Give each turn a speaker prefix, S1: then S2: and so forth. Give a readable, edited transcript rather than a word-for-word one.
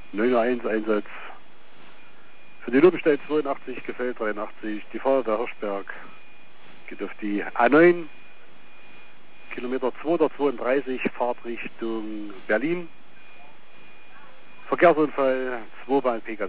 S1: 901 Einsatz. Für die Lupenstein 82, Gefeld 83, die Feuerwehr Hirschberg geht auf die A9, Kilometer 232, Fahrt Richtung Berlin. Verkehrsunfall, 2 Bahn PKW.